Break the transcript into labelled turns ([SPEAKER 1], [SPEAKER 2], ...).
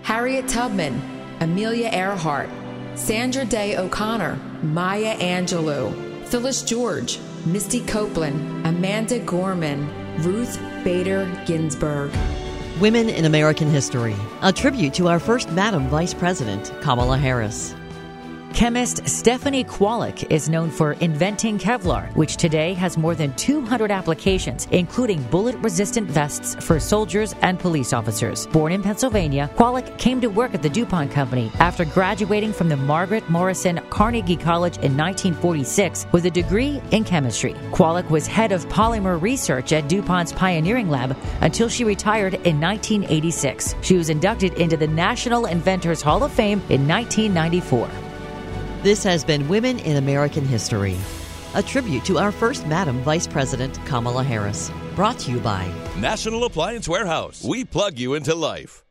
[SPEAKER 1] Harriet Tubman, Amelia Earhart, Sandra Day O'Connor, Maya Angelou, Phyllis George, Misty Copeland, Amanda Gorman, Ruth Bader Ginsburg.
[SPEAKER 2] Women in American History, a tribute to our first Madam Vice President, Kamala Harris.
[SPEAKER 3] Chemist Stephanie Kwolek is known for inventing Kevlar, which today has more than 200 applications, including bullet-resistant vests for soldiers and police officers. Born in Pennsylvania, Kwolek came to work at the DuPont Company after graduating from the Margaret Morrison Carnegie College in 1946 with a degree in chemistry. Kwolek was head of polymer research at DuPont's Pioneering Lab until she retired in 1986. She was inducted into the National Inventors Hall of Fame in 1994.
[SPEAKER 2] This has been Women in American History, a tribute to our first Madam Vice President, Kamala Harris. Brought to you by
[SPEAKER 4] National Appliance Warehouse. We plug you into life.